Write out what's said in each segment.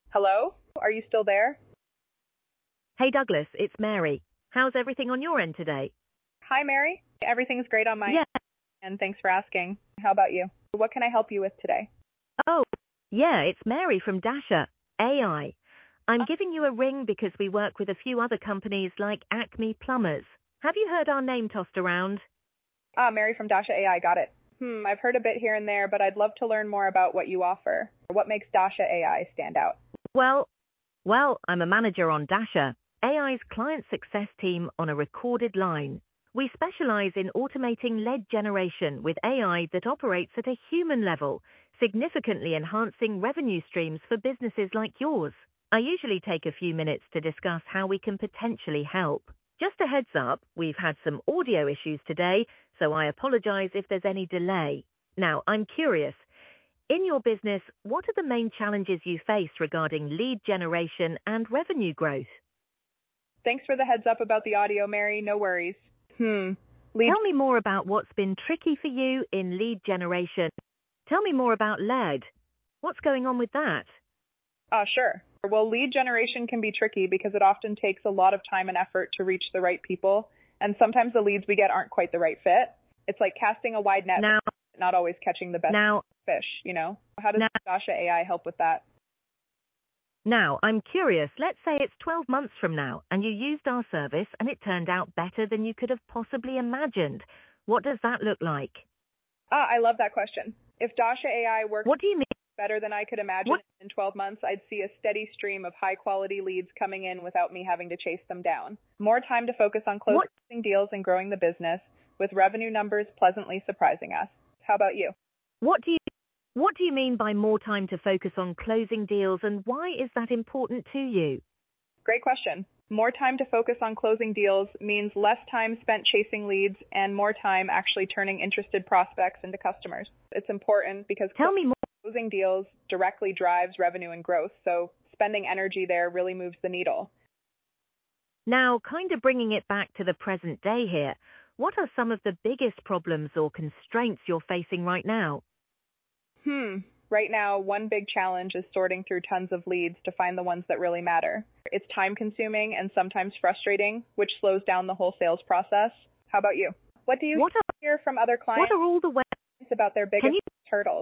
Hello? Are you still there? Hey Douglas, it's Mary. How's everything on your end today? Hi, Mary. Everything's great on my Yeah. end, and thanks for asking. How about you? What can I help you with today? Oh, yeah, it's Mary from Dasha AI. I'm giving you a ring because we work with a few other companies like Acme Plumbers. Have you heard our name tossed around? Mary from Dasha AI, got it. I've heard a bit here and there, but I'd love to learn more about what you offer. What makes Dasha AI stand out? Well, well, I'm a manager on Dasha, AI's client success team on a recorded line. We specialize in automating lead generation with AI that operates at a human level, significantly enhancing revenue streams for businesses like yours. I usually take a few minutes to discuss how we can potentially help. Just a heads up, we've had some audio issues today, so I apologize if there's any delay. Now, I'm curious. In your business, what are the main challenges you face regarding lead generation and revenue growth? Thanks for the heads up about the audio, Mary. No worries. Lead. Tell me more about what's been tricky for you in lead generation. Tell me more about lead. What's going on with that? Sure. Well, lead generation can be tricky because it often takes a lot of time and effort to reach the right people, and sometimes the leads we get aren't quite the right fit. It's like casting a wide net, Now, not always catching the best now, fish, you know? How does now, Dasha AI help with that? now, I'm curious. Let's say it's 12 months from now and you used our service and it turned out better than you could have possibly imagined. What does that look like? I love that question. If Dasha AI works What do you mean? better than I could imagine What? in 12 months, I'd see a steady stream of high quality leads coming in without me having to chase them down. More time to focus on closing deals and growing the business, with revenue numbers pleasantly surprising us. How about you? What do you What do you mean by more time to focus on closing deals, and why is that important to you? Great question. More time to focus on closing deals means less time spent chasing leads and more time actually turning interested prospects into customers. It's important because Tell me more. closing deals directly drives revenue and growth, so spending energy there really moves the needle. Now, kind of bringing it back to the present day here, what are some of the biggest problems or constraints you're facing right now? Right now, one big challenge is sorting through tons of leads to find the ones that really matter. It's time consuming and sometimes frustrating, which slows down the whole sales process. How about you? What do you hear from other clients What are all the ways? about their biggest hurdles?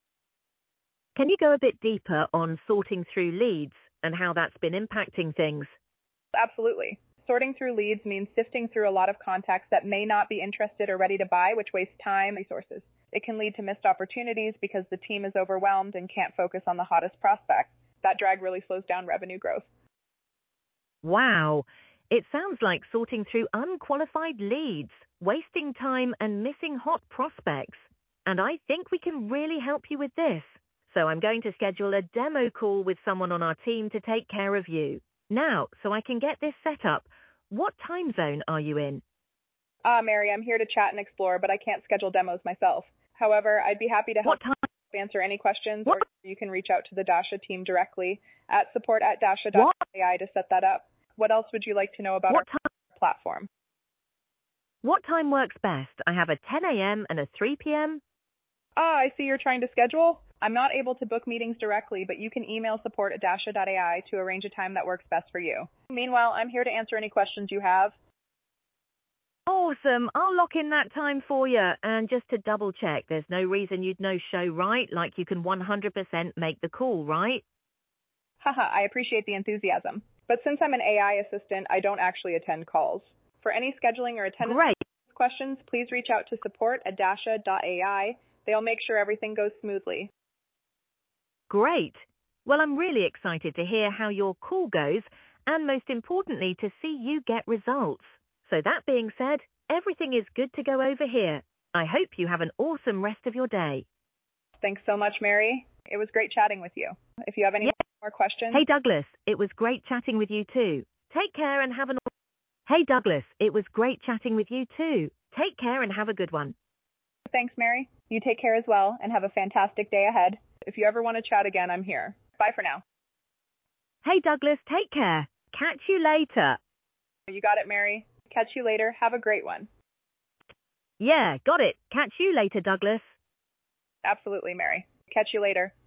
Can you go a bit deeper on sorting through leads and how that's been impacting things? Absolutely. Sorting through leads means sifting through a lot of contacts that may not be interested or ready to buy, which wastes time and resources. It can lead to missed opportunities because the team is overwhelmed and can't focus on the hottest prospects. That drag really slows down revenue growth. Wow, it sounds like sorting through unqualified leads, wasting time and missing hot prospects. And I think we can really help you with this. So I'm going to schedule a demo call with someone on our team to take care of you. Now, so I can get this set up, what time zone are you in? Mary, I'm here to chat and explore, but I can't schedule demos myself. However, I'd be happy to help answer any questions, or you can reach out to the Dasha team directly at support@dasha.ai to set that up. What else would you like to know about our platform? What time works best? I have a 10 a.m. and a 3 p.m. I see you're trying to schedule. I'm not able to book meetings directly, but you can email support@dasha.ai to arrange a time that works best for you. Meanwhile, I'm here to answer any questions you have. Awesome. I'll lock in that time for you. And just to double check, there's no reason you'd no-show, right? Like you can 100% make the call, right? I appreciate the enthusiasm. But since I'm an AI assistant, I don't actually attend calls. For any scheduling or attendance questions, please reach out to support@dasha.ai. They'll make sure everything goes smoothly. Great. Well, I'm really excited to hear how your call goes and most importantly, to see you get results. So that being said, everything is good to go over here. I hope you have an awesome rest of your day. Thanks so much, Mary. It was great chatting with you. If you have any more questions. Hey, Douglas, it was great chatting with you too. Take care and have an... Hey, Douglas, it was great chatting with you too. Take care and have a good one. Thanks, Mary. You take care as well and have a fantastic day ahead. If you ever want to chat again, I'm here. Bye for now. Hey, Douglas, take care. Catch you later. You got it, Mary. Catch you later. Have a great one. Yeah, got it. Catch you later, Douglas. Absolutely, Mary. Catch you later.